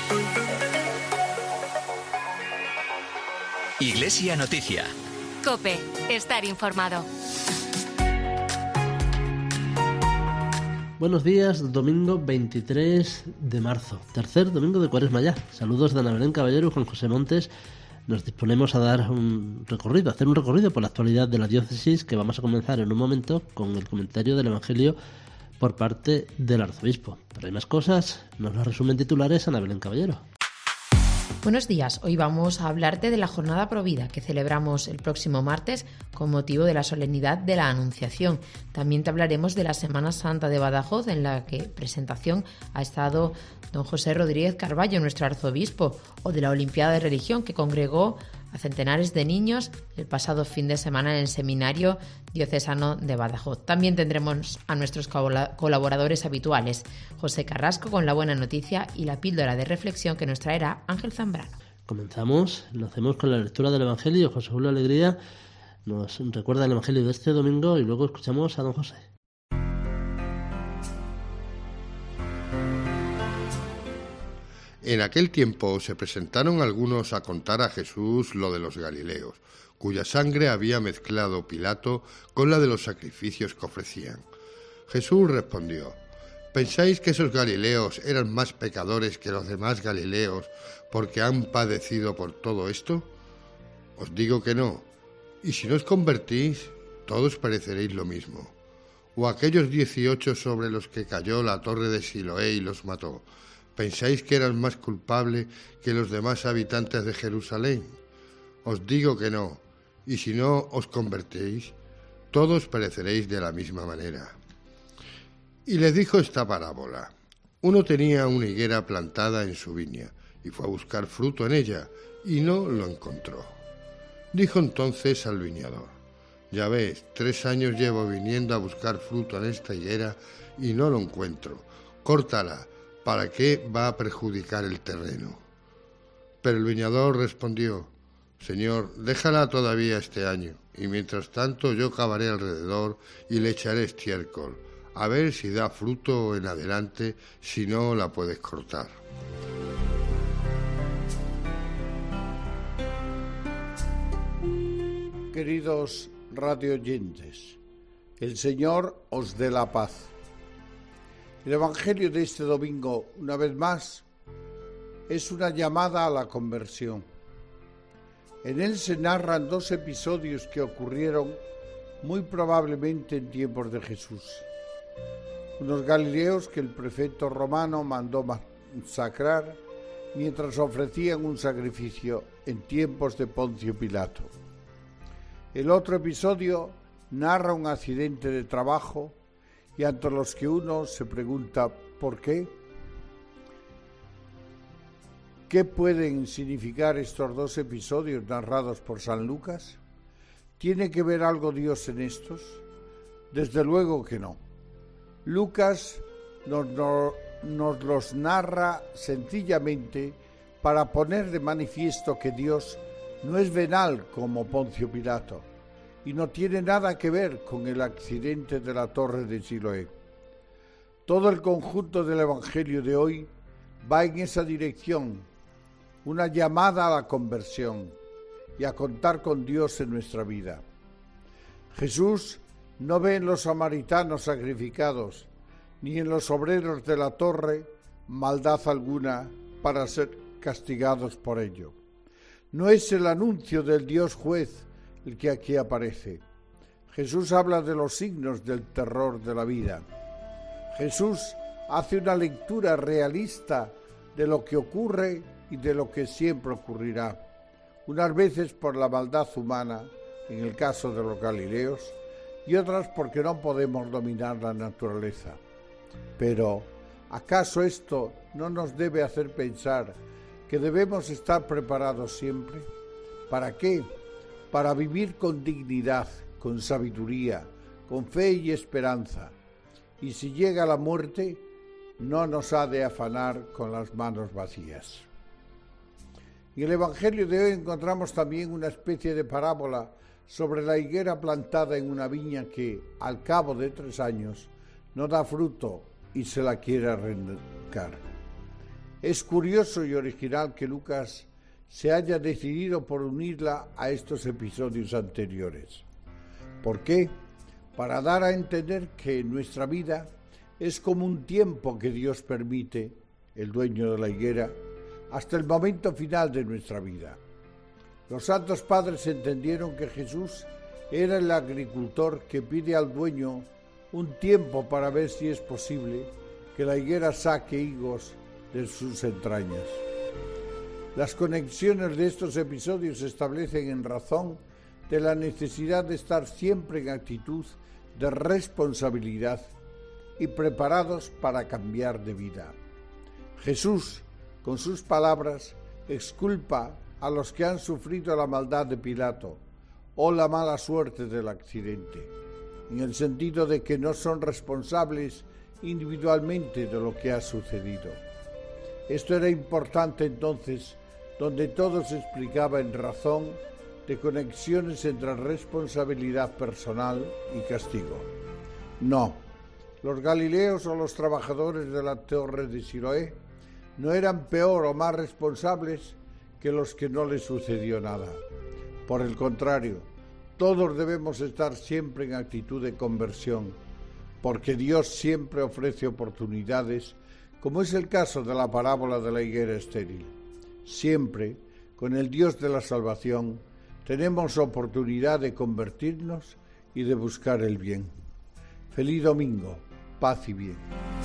Iglesia Noticia. COPE. Estar informado. Buenos días, domingo 23 de marzo, tercer domingo de Cuaresma ya. Saludos de Ana Belén Caballero y Juan José Montes. Nos disponemos a dar hacer un recorrido por la actualidad de la diócesis, que vamos a comenzar en un momento con el comentario del Evangelio por parte del arzobispo. Pero hay más cosas, nos lo resumen titulares Ana Belén Caballero. Buenos días, hoy vamos a hablarte de la Jornada Provida que celebramos el próximo martes con motivo de la solemnidad de la Anunciación. También te hablaremos de la Semana Santa de Badajoz, en la que presentación ha estado don José Rodríguez Carballo, nuestro arzobispo, o de la Olimpiada de Religión, que congregó a centenares de niños el pasado fin de semana en el Seminario Diocesano de Badajoz. También tendremos a nuestros colaboradores habituales, José Carrasco con la buena noticia y la píldora de reflexión que nos traerá Ángel Zambrano. Comenzamos, lo hacemos con la lectura del Evangelio. José Julio Alegría nos recuerda el Evangelio de este domingo y luego escuchamos a don José. En aquel tiempo se presentaron algunos a contar a Jesús lo de los Galileos, cuya sangre había mezclado Pilato con la de los sacrificios que ofrecían. Jesús respondió: ¿pensáis que esos Galileos eran más pecadores que los demás Galileos porque han padecido por todo esto? Os digo que no, y si no os convertís, todos pereceréis lo mismo. O aquellos 18 sobre los que cayó la torre de Siloé y los mató, ¿pensáis que eran más culpables que los demás habitantes de Jerusalén? Os digo que no, y si no os convertéis, todos pereceréis de la misma manera. Y les dijo esta parábola: uno tenía una higuera plantada en su viña, y fue a buscar fruto en ella, y no lo encontró. Dijo entonces al viñador: ya ves, 3 años llevo viniendo a buscar fruto en esta higuera, y no lo encuentro. Córtala. ¿Para qué va a perjudicar el terreno? Pero el viñador respondió: Señor, déjala todavía este año, y mientras tanto yo cavaré alrededor y le echaré estiércol, a ver si da fruto en adelante, si no la puedes cortar. Queridos radioyentes, el Señor os dé la paz. El Evangelio de este domingo, una vez más, es una llamada a la conversión. En él se narran 2 episodios que ocurrieron muy probablemente en tiempos de Jesús. Unos galileos que el prefecto romano mandó masacrar mientras ofrecían un sacrificio en tiempos de Poncio Pilato. El otro episodio narra un accidente de trabajo y ante los que uno se pregunta ¿por qué? ¿Qué pueden significar estos 2 episodios narrados por San Lucas? ¿Tiene que ver algo Dios en estos? Desde luego que no. Lucas nos los narra sencillamente para poner de manifiesto que Dios no es venal como Poncio Pilato, y no tiene nada que ver con el accidente de la torre de Siloé. Todo el conjunto del Evangelio de hoy va en esa dirección, una llamada a la conversión y a contar con Dios en nuestra vida. Jesús no ve en los samaritanos sacrificados, ni en los obreros de la torre, maldad alguna para ser castigados por ello. No es el anuncio del Dios juez el que aquí aparece. Jesús habla de los signos del terror de la vida. Jesús hace una lectura realista de lo que ocurre y de lo que siempre ocurrirá, unas veces por la maldad humana, en el caso de los Galileos, y otras porque no podemos dominar la naturaleza. Pero, ¿acaso esto no nos debe hacer pensar que debemos estar preparados siempre? ¿Para qué? Para vivir con dignidad, con sabiduría, con fe y esperanza. Y si llega la muerte, no nos ha de afanar con las manos vacías. En el Evangelio de hoy encontramos también una especie de parábola sobre la higuera plantada en una viña que, al cabo de 3 años, no da fruto y se la quiere arrancar. Es curioso y original que Lucas se haya decidido por unirla a estos episodios anteriores. ¿Por qué? Para dar a entender que nuestra vida es como un tiempo que Dios permite, el dueño de la higuera, hasta el momento final de nuestra vida. Los santos padres entendieron que Jesús era el agricultor que pide al dueño un tiempo para ver si es posible que la higuera saque higos de sus entrañas. Las conexiones de estos episodios se establecen en razón de la necesidad de estar siempre en actitud de responsabilidad y preparados para cambiar de vida. Jesús, con sus palabras, exculpa a los que han sufrido la maldad de Pilato o la mala suerte del accidente, en el sentido de que no son responsables individualmente de lo que ha sucedido. Esto era importante entonces, donde todo se explicaba en razón de conexiones entre responsabilidad personal y castigo. No, los galileos o los trabajadores de la torre de Siloé no eran peor o más responsables que los que no les sucedió nada. Por el contrario, todos debemos estar siempre en actitud de conversión, porque Dios siempre ofrece oportunidades, como es el caso de la parábola de la higuera estéril. Siempre, con el Dios de la salvación, tenemos oportunidad de convertirnos y de buscar el bien. Feliz domingo, paz y bien.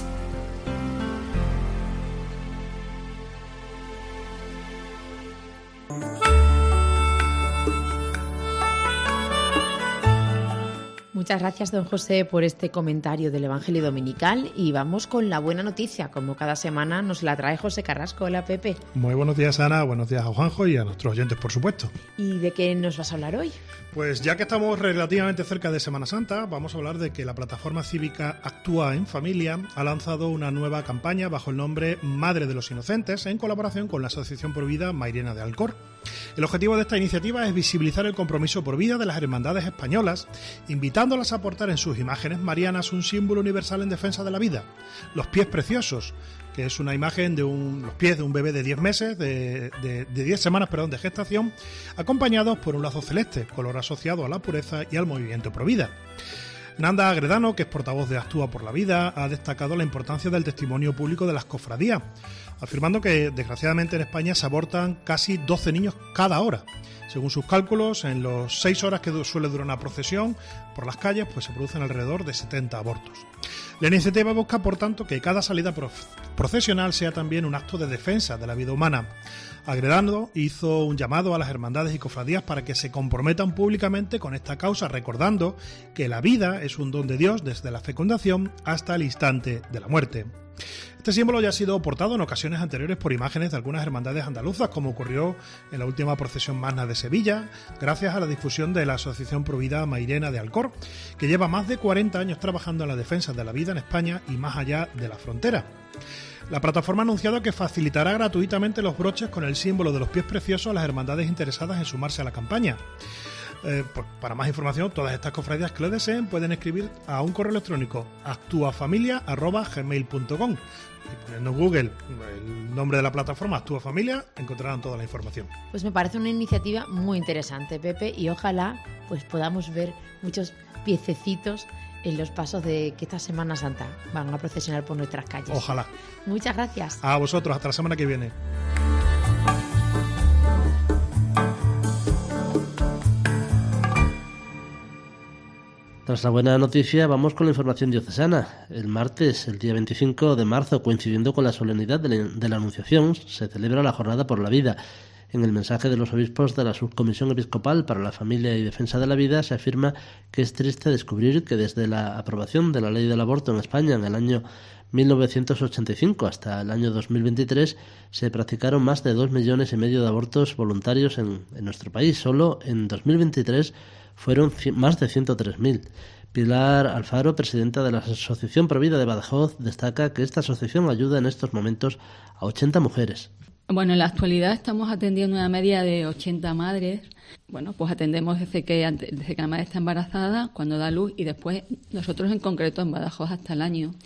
Muchas gracias, don José, por este comentario del Evangelio Dominical, y vamos con la buena noticia. Como cada semana nos la trae José Carrasco. Hola, Pepe. Muy buenos días, Ana, buenos días a Juanjo y a nuestros oyentes, por supuesto. ¿Y de qué nos vas a hablar hoy? Pues ya que estamos relativamente cerca de Semana Santa, vamos a hablar de que la plataforma cívica Actúa en Familia ha lanzado una nueva campaña bajo el nombre Madre de los Inocentes, en colaboración con la Asociación Pro Vida Mairena de Alcor. El objetivo de esta iniciativa es visibilizar el compromiso por vida de las hermandades españolas, invitándolas a aportar en sus imágenes marianas un símbolo universal en defensa de la vida, los pies preciosos, que es una imagen de los pies de un bebé de 10 meses, de 10 semanas, de gestación, acompañados por un lazo celeste, color asociado a la pureza y al movimiento pro vida. Nanda Agredano, que es portavoz de Actúa por la Vida, ha destacado la importancia del testimonio público de las cofradías, afirmando que desgraciadamente en España se abortan casi 12 niños cada hora. Según sus cálculos, en las 6 horas que suele durar una procesión por las calles, pues se producen alrededor de 70 abortos. La iniciativa busca, por tanto, que cada salida procesional sea también un acto de defensa de la vida humana. Agredano hizo un llamado a las hermandades y cofradías para que se comprometan públicamente con esta causa, recordando que la vida es un don de Dios desde la fecundación hasta el instante de la muerte. Este símbolo ya ha sido portado en ocasiones anteriores por imágenes de algunas hermandades andaluzas, como ocurrió en la última procesión magna de Sevilla, gracias a la difusión de la Asociación Pro Vida Mairena de Alcor, que lleva más de 40 años trabajando en la defensa de la vida en España y más allá de la frontera. La plataforma ha anunciado que facilitará gratuitamente los broches con el símbolo de los pies preciosos a las hermandades interesadas en sumarse a la campaña. Para más información, todas estas cofradías que lo deseen pueden escribir a un correo electrónico actuafamilia@gmail.com y poniendo en Google el nombre de la plataforma Actúa Familia encontrarán toda la información. Pues me parece una iniciativa muy interesante, Pepe, y ojalá pues podamos ver muchos piececitos en los pasos de que esta Semana Santa van a procesionar por nuestras calles. Ojalá. Muchas gracias. A vosotros, hasta la semana que viene. Tras la buena noticia, vamos con la información diocesana. El martes, el día 25 de marzo, coincidiendo con la solemnidad de la Anunciación, se celebra la Jornada por la Vida. En el mensaje de los obispos de la Subcomisión Episcopal para la Familia y Defensa de la Vida se afirma que es triste descubrir que desde la aprobación de la ley del aborto en España en el año 1985 hasta el año 2023 se practicaron más de 2,5 millones de abortos voluntarios en nuestro país. Solo en 2023 fueron más de 103.000. Pilar Alfaro, presidenta de la Asociación Pro Vida de Badajoz, destaca que esta asociación ayuda en estos momentos a 80 mujeres. Bueno, en la actualidad estamos atendiendo una media de 80 madres. Bueno, pues atendemos desde que la madre está embarazada, cuando da luz, y después nosotros en concreto en Badajoz hasta el año.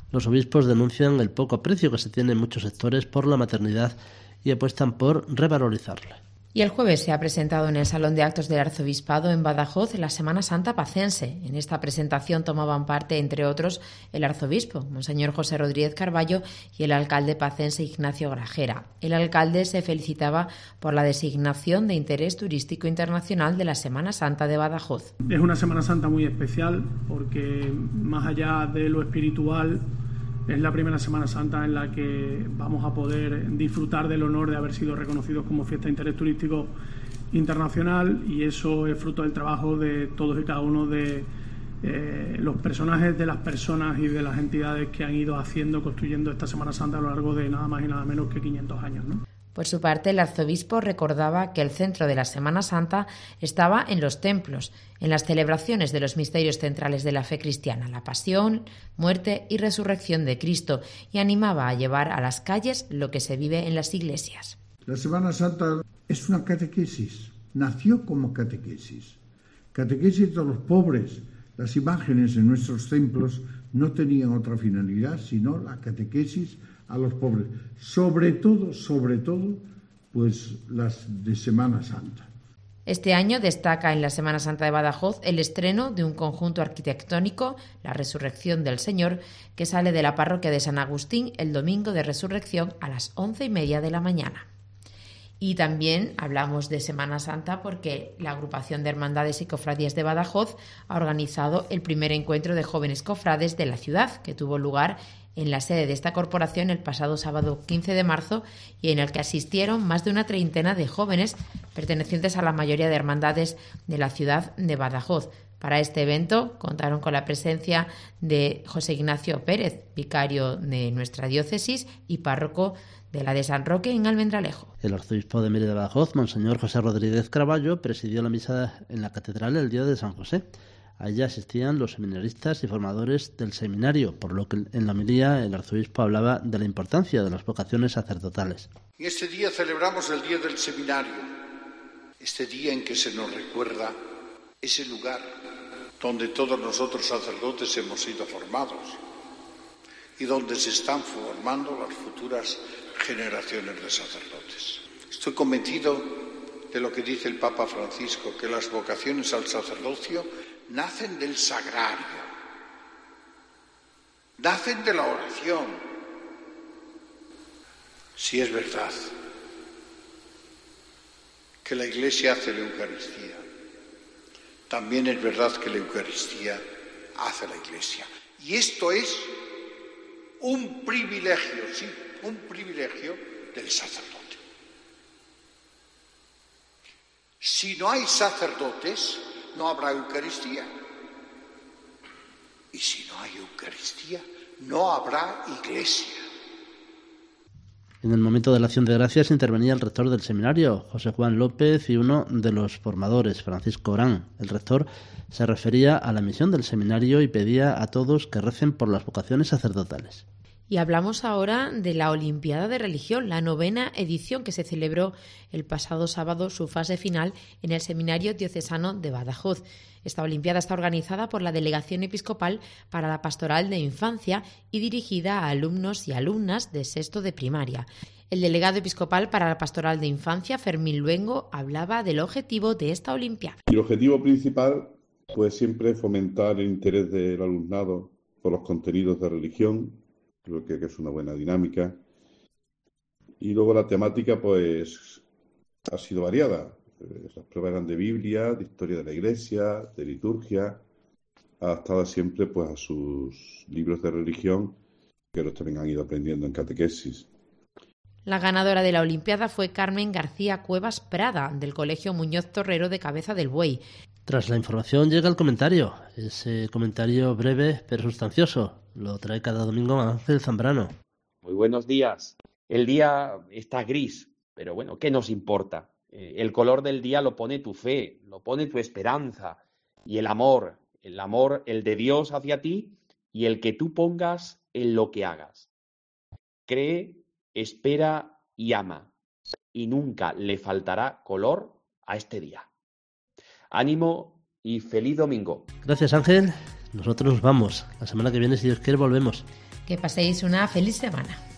Los obispos denuncian el poco aprecio que se tiene en muchos sectores por la maternidad y apuestan por revalorizarla. Y el jueves se ha presentado en el Salón de Actos del Arzobispado en Badajoz la Semana Santa pacense. En esta presentación tomaban parte, entre otros, el arzobispo, Monseñor José Rodríguez Carballo, y el alcalde pacense Ignacio Grajera. El alcalde se felicitaba por la designación de interés turístico internacional de la Semana Santa de Badajoz. Es una Semana Santa muy especial porque, más allá de lo espiritual, es la primera Semana Santa en la que vamos a poder disfrutar del honor de haber sido reconocidos como fiesta de interés turístico internacional, y eso es fruto del trabajo de todos y cada uno de los personajes, de las personas y de las entidades que han ido construyendo esta Semana Santa a lo largo de nada más y nada menos que 500 años, ¿no? Por su parte, el arzobispo recordaba que el centro de la Semana Santa estaba en los templos, en las celebraciones de los misterios centrales de la fe cristiana, la pasión, muerte y resurrección de Cristo, y animaba a llevar a las calles lo que se vive en las iglesias. La Semana Santa es una catequesis, nació como catequesis. Catequesis de los pobres. Las imágenes en nuestros templos no tenían otra finalidad sino la catequesis a los pobres, sobre todo, pues las de Semana Santa. Este año destaca en la Semana Santa de Badajoz el estreno de un conjunto arquitectónico, La Resurrección del Señor, que sale de la parroquia de San Agustín el domingo de Resurrección a las 11:30 de la mañana. Y también hablamos de Semana Santa porque la agrupación de hermandades y cofradías de Badajoz ha organizado el primer encuentro de jóvenes cofrades de la ciudad, que tuvo lugar en la sede de esta corporación el pasado sábado 15 de marzo y en el que asistieron más de una treintena de jóvenes pertenecientes a la mayoría de hermandades de la ciudad de Badajoz. Para este evento contaron con la presencia de José Ignacio Pérez, vicario de nuestra diócesis y párroco de la de San Roque en Almendralejo. El arzobispo de Mérida de Badajoz, Monseñor José Rodríguez Carballo, presidió la misa en la catedral el día de San José. A ella asistían los seminaristas y formadores del seminario, por lo que en la homilía el arzobispo hablaba de la importancia de las vocaciones sacerdotales. En este día celebramos el Día del Seminario, este día en que se nos recuerda ese lugar donde todos nosotros sacerdotes hemos sido formados y donde se están formando las futuras generaciones de sacerdotes. Estoy convencido de lo que dice el Papa Francisco, que las vocaciones al sacerdocio nacen del sagrario, nacen de la oración. Si es verdad que la Iglesia hace la Eucaristía, también es verdad que la Eucaristía hace la Iglesia. Y esto es un privilegio, sí, un privilegio del sacerdote. Si no hay sacerdotes, no habrá Eucaristía. Y si no hay Eucaristía, no habrá Iglesia. En el momento de la acción de gracias intervenía el rector del seminario, José Juan López, y uno de los formadores, Francisco Orán. El rector se refería a la misión del seminario y pedía a todos que recen por las vocaciones sacerdotales. Y hablamos ahora de la Olimpiada de Religión, la 9ª edición que se celebró el pasado sábado, su fase final en el Seminario Diocesano de Badajoz. Esta Olimpiada está organizada por la Delegación Episcopal para la Pastoral de Infancia y dirigida a alumnos y alumnas de sexto de primaria. El delegado episcopal para la Pastoral de Infancia, Fermín Luengo, hablaba del objetivo de esta Olimpiada. El objetivo principal, pues siempre es fomentar el interés del alumnado por los contenidos de religión. Creo que es una buena dinámica. Y luego la temática, pues, ha sido variada. Las pruebas eran de Biblia, de historia de la Iglesia, de liturgia, adaptadas siempre, pues, a sus libros de religión, que los también han ido aprendiendo en catequesis. La ganadora de la Olimpiada fue Carmen García Cuevas Prada, del Colegio Muñoz Torrero de Cabeza del Buey. Tras la información llega el comentario, ese comentario breve pero sustancioso. Lo trae cada domingo Ángel Zambrano. Muy buenos días. El día está gris, pero bueno, ¿qué nos importa? El color del día lo pone tu fe, lo pone tu esperanza y el amor, el de Dios hacia ti y el que tú pongas en lo que hagas. Cree, espera y ama, y nunca le faltará color a este día. Ánimo y feliz domingo. Gracias, Ángel. Nosotros nos vamos. La semana que viene, si Dios quiere, volvemos. Que paséis una feliz semana.